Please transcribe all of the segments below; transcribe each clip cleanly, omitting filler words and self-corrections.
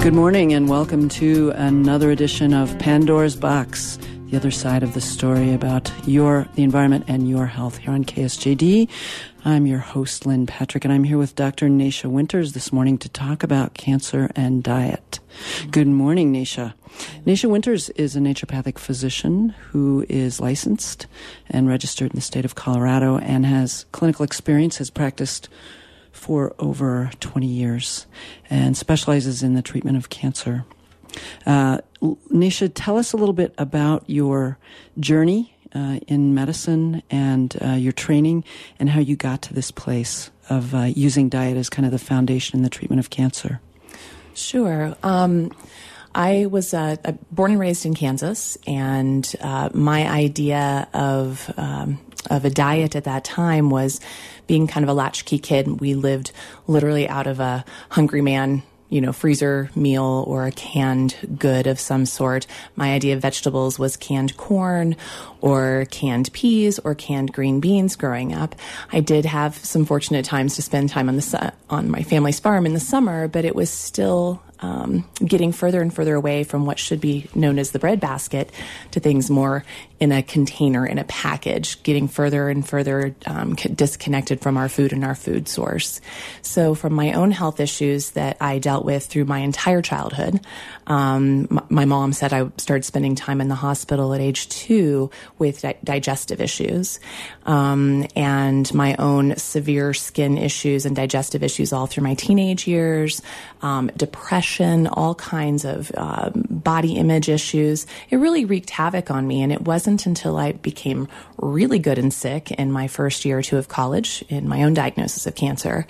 Good morning and welcome to another edition of Pandora's Box, the other side of the story about the environment and your health here on KSJD. I'm your host, Lynn Patrick, and I'm here with Dr. Naisha Winters this morning to talk about cancer and diet. Good morning, Naisha. Naisha Winters is a naturopathic physician who is licensed and registered in the state of Colorado and has clinical experience, has practiced for over 20 years and specializes in the treatment of cancer. Naisha, tell us a little bit about your journey in medicine and your training and how you got to this place of using diet as kind of the foundation in the treatment of cancer. Sure. I was born and raised in Kansas, and my idea of a diet at that time was being kind of a latchkey kid. We lived literally out of a Hungry Man, freezer meal or a canned good of some sort. My idea of vegetables was canned corn or canned peas or canned green beans growing up. I did have some fortunate times to spend time on my family's farm in the summer, but it was still getting further and further away from what should be known as the breadbasket to things more in a container, in a package, getting further and further disconnected from our food and our food source. So from my own health issues that I dealt with through my entire childhood, my mom said I started spending time in the hospital at age 2 with digestive issues, and my own severe skin issues and digestive issues all through my teenage years, depression, all kinds of body image issues. It really wreaked havoc on me, and it wasn't until I became really good and sick in my first year or two of college in my own diagnosis of cancer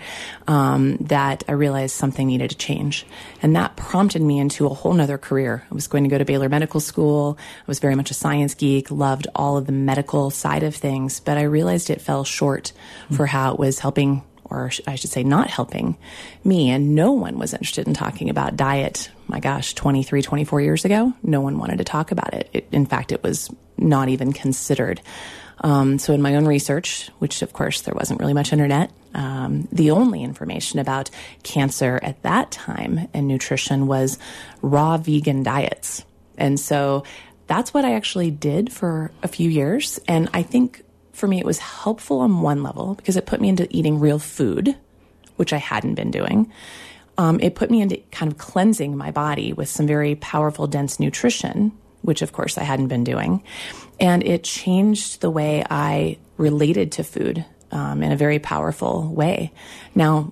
that I realized something needed to change. And that prompted me into a whole nother career. I was going to go to Baylor Medical School. I was very much a science geek, loved all of the medical side of things, but I realized it fell short for how it was helping, or I should say not helping me. And no one was interested in talking about diet. My gosh, 23, 24 years ago, no one wanted to talk about it. In fact, it was not even considered. So in my own research, which of course there wasn't really much internet, the only information about cancer at that time and nutrition was raw vegan diets. And so that's what I actually did for a few years. And I think for me, it was helpful on one level because it put me into eating real food, which I hadn't been doing. It put me into kind of cleansing my body with some very powerful, dense nutrition, which of course I hadn't been doing. And it changed the way I related to food in a very powerful way. Now,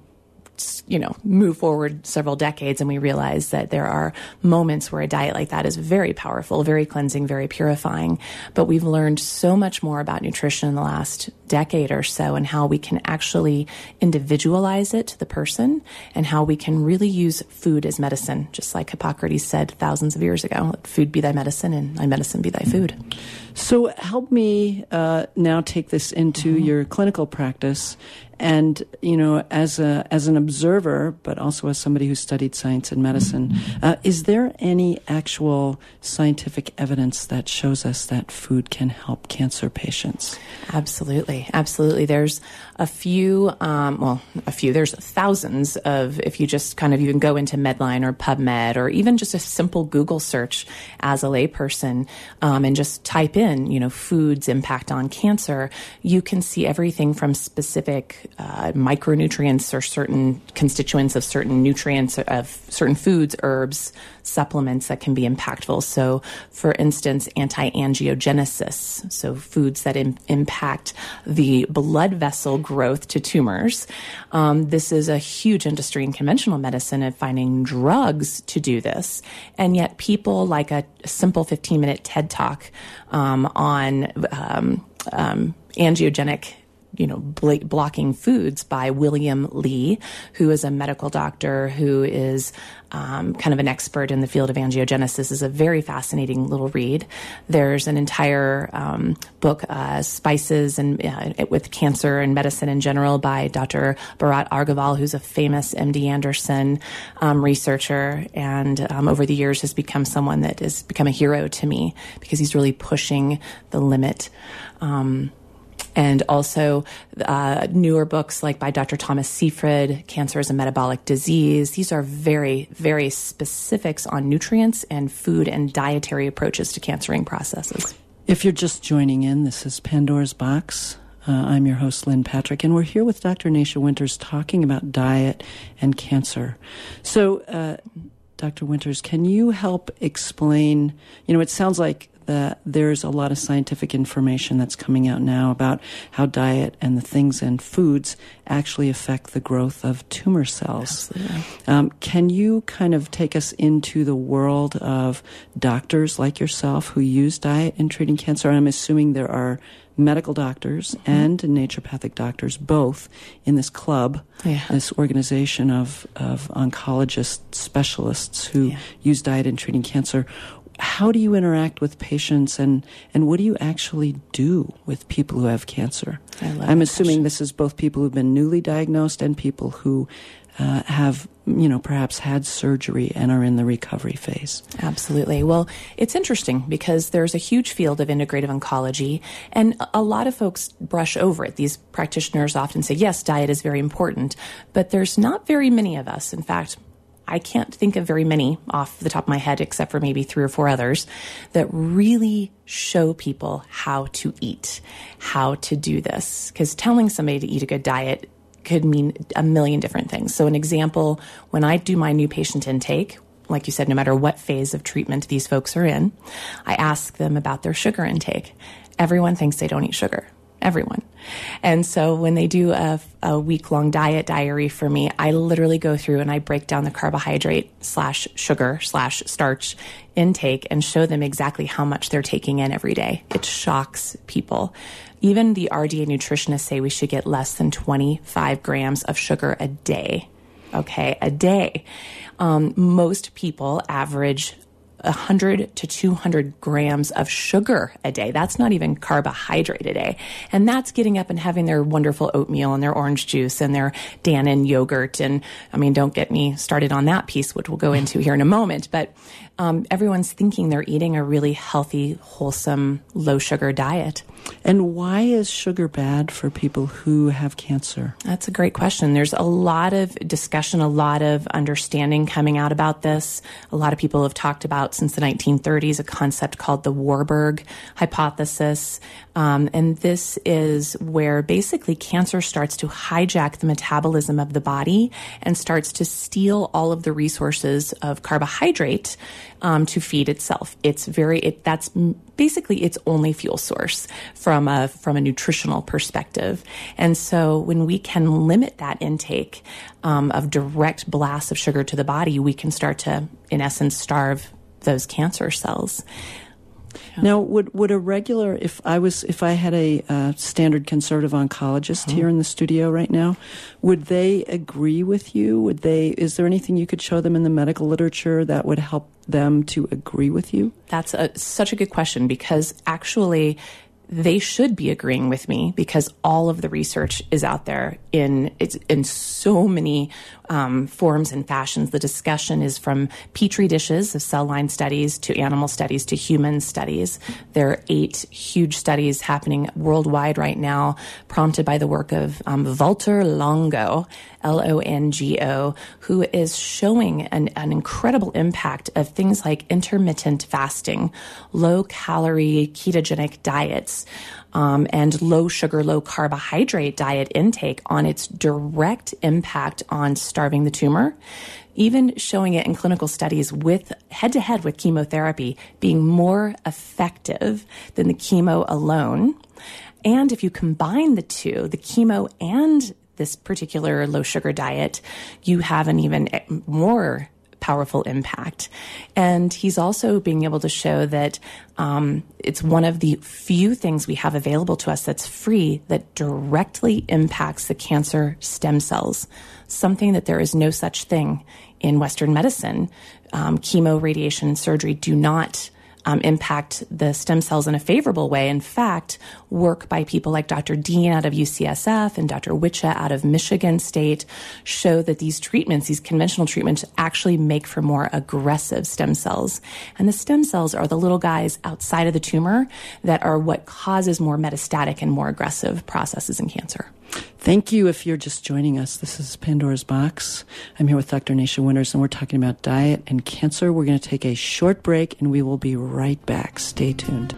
move forward several decades and we realize that there are moments where a diet like that is very powerful, very cleansing, very purifying. But we've learned so much more about nutrition in the last decade or so and how we can actually individualize it to the person and how we can really use food as medicine, just like Hippocrates said thousands of years ago, let food be thy medicine and thy medicine be thy food. So help me now take this into your clinical practice. And, as an observer, but also as somebody who studied science and medicine, is there any actual scientific evidence that shows us that food can help cancer patients? Absolutely. Absolutely. There's there's thousands of, if you just kind of even go into Medline or PubMed or even just a simple Google search as a layperson and just type in, foods impact on cancer, you can see everything from specific micronutrients or certain constituents of certain nutrients of certain foods, herbs, supplements that can be impactful. So, for instance, anti-angiogenesis, so foods that impact the blood vessel growth to tumors. This is a huge industry in conventional medicine of finding drugs to do this. And yet people like a simple 15-minute TED Talk on angiogenic blocking foods by William Lee, who is a medical doctor who is kind of an expert in the field of angiogenesis, is a very fascinating little read. There's an entire book, Spices and with Cancer and Medicine in General by Dr. Bharat Agarwal, who's a famous MD Anderson researcher, and over the years has become someone that has become a hero to me because he's really pushing the limit. And also newer books like by Dr. Thomas Seyfried, Cancer as a Metabolic Disease. These are very, very specifics on nutrients and food and dietary approaches to cancering processes. If you're just joining in, this is Pandora's Box. I'm your host, Lynn Patrick, and we're here with Dr. Naisha Winters talking about diet and cancer. So, Dr. Winters, can you help explain, it sounds like that there's a lot of scientific information that's coming out now about how diet and the things and foods actually affect the growth of tumor cells. Absolutely. Can you kind of take us into the world of doctors like yourself who use diet in treating cancer? I'm assuming there are medical doctors and naturopathic doctors, both in this club, this organization of oncologist specialists who use diet in treating cancer. How do you interact with patients, and what do you actually do with people who have cancer? I'm assuming this is both people who've been newly diagnosed and people who have, perhaps had surgery and are in the recovery phase. Absolutely. Well, it's interesting because there's a huge field of integrative oncology, and a lot of folks brush over it. These practitioners often say, yes, diet is very important, but there's not very many of us. In fact, I can't think of very many off the top of my head, except for maybe 3 or 4 others, that really show people how to eat, how to do this. Because telling somebody to eat a good diet could mean a million different things. So an example, when I do my new patient intake, like you said, no matter what phase of treatment these folks are in, I ask them about their sugar intake. Everyone thinks they don't eat sugar. Everyone. And so when they do a week-long diet diary for me, I literally go through and I break down the carbohydrate/sugar/starch intake and show them exactly how much they're taking in every day. It shocks people. Even the RDA nutritionists say we should get less than 25 grams of sugar a day. Okay, a day. Most people average 100 to 200 grams of sugar a day. That's not even carbohydrate a day. And that's getting up and having their wonderful oatmeal and their orange juice and their Dannon yogurt. And don't get me started on that piece, which we'll go into here in a moment. But everyone's thinking they're eating a really healthy, wholesome, low sugar diet. And why is sugar bad for people who have cancer? That's a great question. There's a lot of discussion, a lot of understanding coming out about this. A lot of people have talked about since the 1930s a concept called the Warburg hypothesis. And this is where basically cancer starts to hijack the metabolism of the body and starts to steal all of the resources of carbohydrate to feed itself. That's basically its only fuel source from a nutritional perspective. And so when we can limit that intake of direct blasts of sugar to the body, we can start to, in essence, starve those cancer cells. Now, would a regular, if I had a standard conservative oncologist here in the studio right now, would they agree with you? Is there anything you could show them in the medical literature that would help them to agree with you? That's such a good question, because actually they should be agreeing with me, because all of the research is out there in so many forms and fashions. The discussion is from petri dishes of cell line studies to animal studies to human studies. There are 8 huge studies happening worldwide right now, prompted by the work of Walter Longo, Longo, who is showing an incredible impact of things like intermittent fasting, low-calorie ketogenic diets, and low sugar, low carbohydrate diet intake on its direct impact on starving the tumor, even showing it in clinical studies with head-to-head with chemotherapy being more effective than the chemo alone. And if you combine the two, the chemo and this particular low sugar diet, you have an even more powerful impact. And he's also being able to show that it's one of the few things we have available to us that's free that directly impacts the cancer stem cells, something that there is no such thing in Western medicine. Chemo, radiation, and surgery do not impact the stem cells in a favorable way. In fact, work by people like Dr. Dean out of UCSF and Dr. Witcha out of Michigan State show that these treatments, these conventional treatments, actually make for more aggressive stem cells. And the stem cells are the little guys outside of the tumor that are what causes more metastatic and more aggressive processes in cancer. Thank you. If you're just joining us, this is Pandora's Box. I'm here with Dr. Naisha Winters, and we're talking about diet and cancer. We're going to take a short break, and we will be right back. Stay tuned.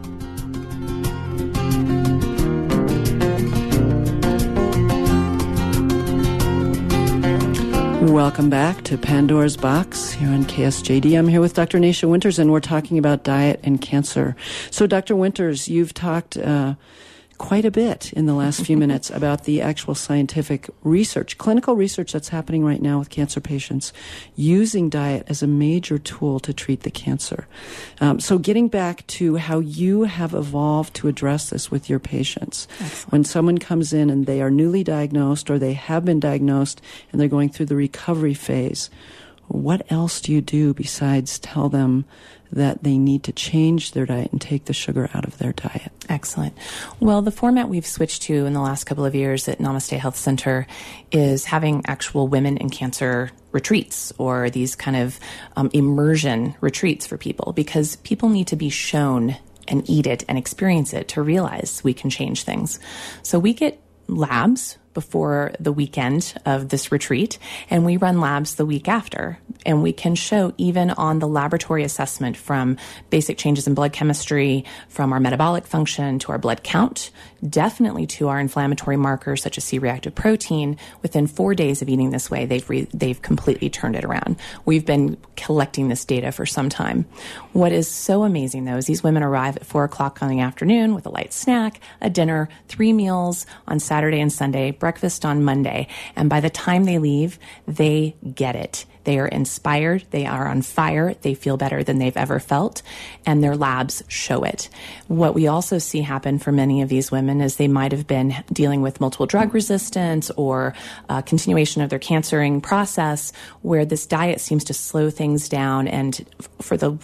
Welcome back to Pandora's Box here on KSJD. I'm here with Dr. Naisha Winters, and we're talking about diet and cancer. So, Dr. Winters, you've talked quite a bit in the last few minutes about the actual scientific research, clinical research that's happening right now with cancer patients using diet as a major tool to treat the cancer. So getting back to how you have evolved to address this with your patients. Excellent. When someone comes in and they are newly diagnosed or they have been diagnosed and they're going through the recovery phase, what else do you do besides tell them that they need to change their diet and take the sugar out of their diet? Excellent. Well, the format we've switched to in the last couple of years at Namaste Health Center is having actual women in cancer retreats, or these kind of immersion retreats for people, because people need to be shown and eat it and experience it to realize we can change things. So we get labs before the weekend of this retreat, and we run labs the week after. And we can show, even on the laboratory assessment, from basic changes in blood chemistry, from our metabolic function to our blood count, definitely to our inflammatory markers such as C-reactive protein, within 4 days of eating this way, they've completely turned it around. We've been collecting this data for some time. What is so amazing, though, is these women arrive at 4 o'clock in the afternoon with a light snack, a dinner, 3 meals on Saturday and Sunday, breakfast on Monday, and by the time they leave, they get it. They are inspired, they are on fire, they feel better than they've ever felt, and their labs show it. What we also see happen for many of these women is they might have been dealing with multiple drug resistance or continuation of their cancering process, where this diet seems to slow things down, and for the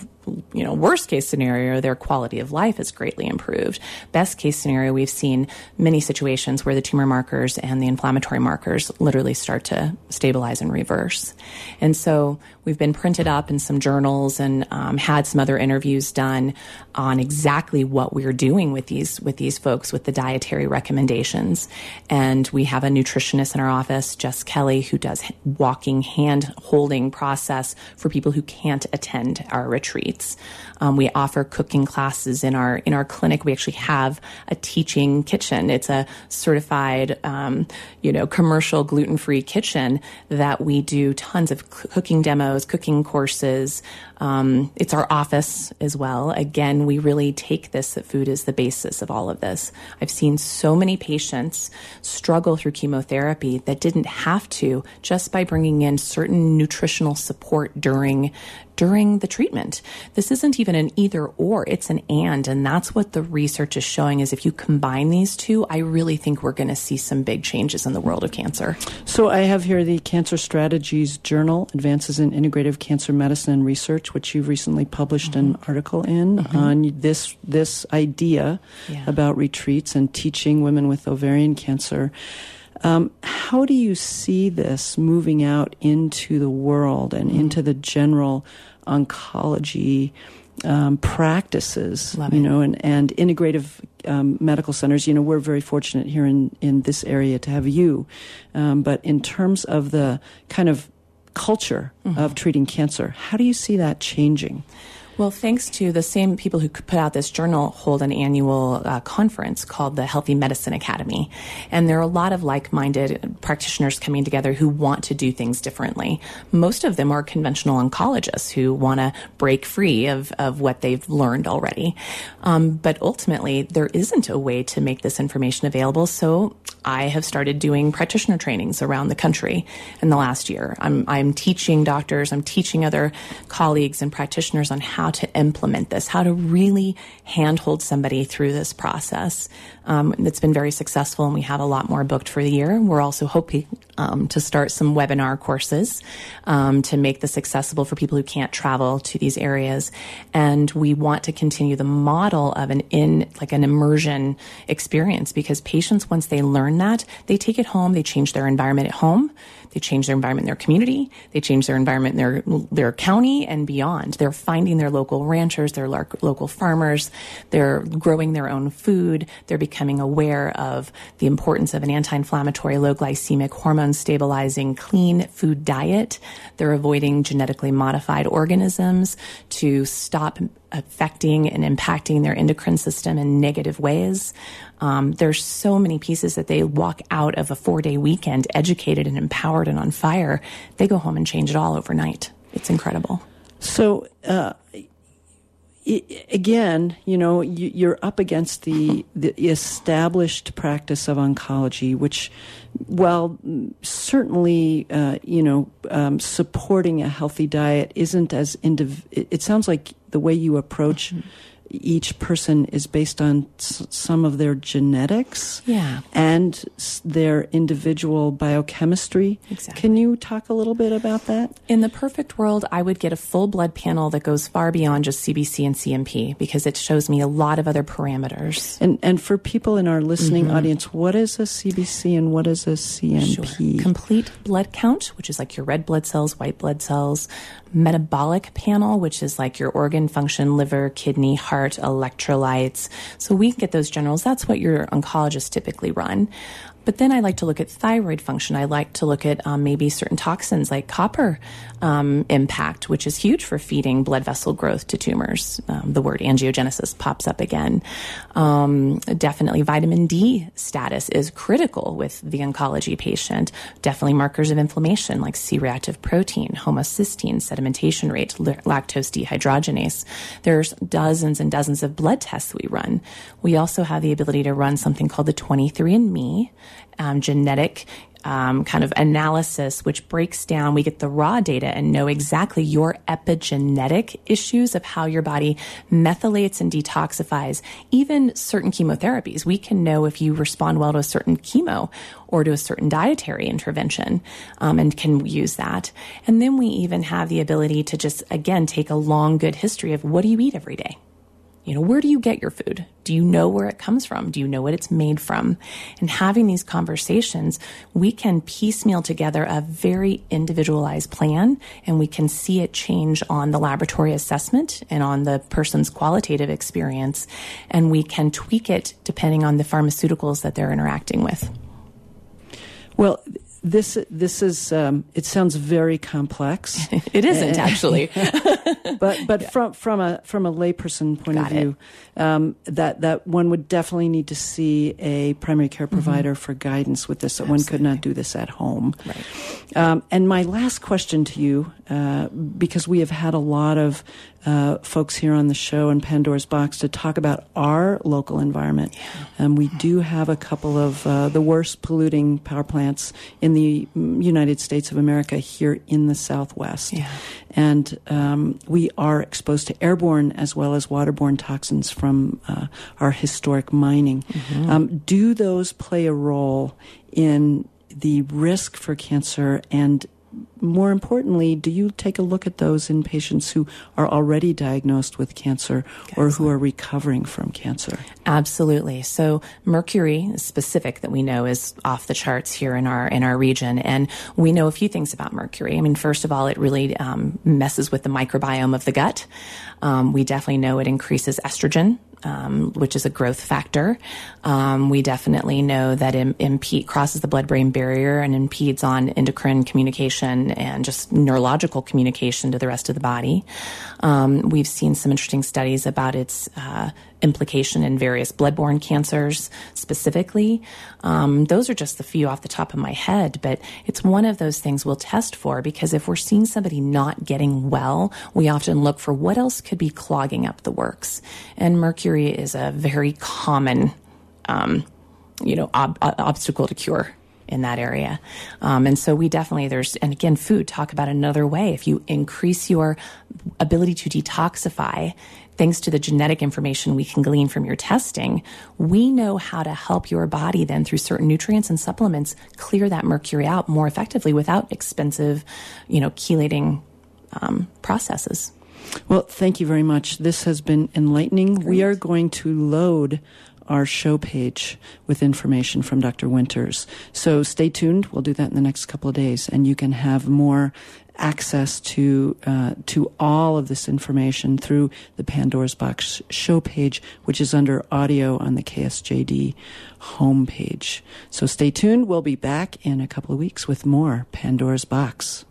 worst case scenario, their quality of life is greatly improved. Best case scenario, we've seen many situations where the tumor markers and the inflammatory markers literally start to stabilize and reverse. And so we've been printed up in some journals and had some other interviews done on exactly what we're doing with these folks with the dietary recommendations. And we have a nutritionist in our office, Jess Kelly, who does walking, hand-holding process for people who can't attend our retreats. We offer cooking classes in our clinic. We actually have a teaching kitchen. It's a certified, commercial gluten-free kitchen that we do tons of cooking demos, cooking courses. It's our office as well. Again, we really take this, that food is the basis of all of this. I've seen so many patients struggle through chemotherapy that didn't have to, just by bringing in certain nutritional support during the treatment. This isn't even an either or, it's an and that's what the research is showing, is if you combine these two, I really think we're going to see some big changes in the world of cancer. So I have here the Cancer Strategies Journal, Advances in Integrative Cancer Medicine and Research, which you've recently published an article in on this idea about retreats and teaching women with ovarian cancer. How do you see this moving out into the world and into the general oncology practices, and integrative medical centers? We're very fortunate here in this area to have you. But in terms of the kind of culture of treating cancer, how do you see that changing? Well, thanks to the same people who put out this journal, hold an annual conference called the Healthy Medicine Academy. And there are a lot of like-minded practitioners coming together who want to do things differently. Most of them are conventional oncologists who want to break free of what they've learned already. But ultimately, there isn't a way to make this information available. So I have started doing practitioner trainings around the country in the last year. I'm teaching doctors, I'm teaching other colleagues and practitioners on how to implement this, how to really handhold somebody through this process. It's been very successful, and we have a lot more booked for the year. We're also hoping to start some webinar courses to make this accessible for people who can't travel to these areas. And we want to continue the model of an immersion experience, because patients, once they learn that, they take it home, they change their environment at home, they change their environment in their community, they change their environment in their county and beyond. They're finding their local ranchers, their local farmers, they're growing their own food, they're becoming aware of the importance of an anti-inflammatory, low glycemic, hormone stabilizing, clean food diet. They're avoiding genetically modified organisms to stop affecting and impacting their endocrine system in negative ways. There's so many pieces that they walk out of a 4-day weekend educated and empowered and on fire. They go home and change it all overnight. It's incredible. So, again, you're up against the established practice of oncology, which, while certainly, supporting a healthy diet isn't as it sounds like the way you approach each person is based on some of their genetics and their individual biochemistry. Exactly. Can you talk a little bit about that? In the perfect world, I would get a full blood panel that goes far beyond just CBC and CMP, because it shows me a lot of other parameters. And for people in our listening audience, what is a CBC and what is a CMP? Sure. Complete blood count, which is like your red blood cells, white blood cells. Metabolic panel, which is like your organ function, liver, kidney, heart, electrolytes. So we get those generals. That's what your oncologists typically run. But then I like to look at thyroid function. I like to look at maybe certain toxins like copper impact, which is huge for feeding blood vessel growth to tumors. The word angiogenesis pops up again. Definitely vitamin D status is critical with the oncology patient. Definitely markers of inflammation like C-reactive protein, homocysteine, sedimentation rate, lactose dehydrogenase. There's dozens and dozens of blood tests we run. We also have the ability to run something called the 23andMe genetic kind of analysis, which breaks down, we get the raw data and know exactly your epigenetic issues of how your body methylates and detoxifies even certain chemotherapies. We can know if you respond well to a certain chemo or to a certain dietary intervention, and can use that. And then we even have the ability to just, again, take a long, good history of what do you eat every day? Where do you get your food? Do you know where it comes from? Do you know what it's made from? And having these conversations, we can piecemeal together a very individualized plan, and we can see it change on the laboratory assessment and on the person's qualitative experience, and we can tweak it depending on the pharmaceuticals that they're interacting with. Well, this is it sounds very complex. It isn't actually, but from a layperson point of view, that one would definitely need to see a primary care provider for guidance with this. That one could not do this at home. Right. And my last question to you, because we have had a lot of folks here on the show and Pandora's Box to talk about our local environment. We do have a couple of the worst polluting power plants in the United States of America here in the Southwest. And we are exposed to airborne as well as waterborne toxins from our historic mining. Do those play a role in the risk for cancer? And more importantly, do you take a look at those in patients who are already diagnosed with cancer or who are recovering from cancer? Absolutely. So mercury specific that we know is off the charts here in our region. And we know a few things about mercury. I mean, first of all, it really messes with the microbiome of the gut. We definitely know it increases estrogen, which is a growth factor. We definitely know that it crosses the blood-brain barrier and impedes on endocrine communication and just neurological communication to the rest of the body. We've seen some interesting studies about its implication in various bloodborne cancers specifically. Those are just the few off the top of my head, but it's one of those things we'll test for, because if we're seeing somebody not getting well, we often look for what else could be clogging up the works. And mercury is a very common, obstacle to cure. in that area. And so we definitely, and again, food, talk about another way. If you increase your ability to detoxify, thanks to the genetic information we can glean from your testing, we know how to help your body then through certain nutrients and supplements clear that mercury out more effectively without expensive, chelating processes. Well, thank you very much. This has been enlightening. Great. We are going to load our show page with information from Dr. Winters. So stay tuned. We'll do that in the next couple of days, and you can have more access to all of this information through the Pandora's Box show page, which is under audio on the KSJD homepage. So stay tuned. We'll be back in a couple of weeks with more Pandora's Box.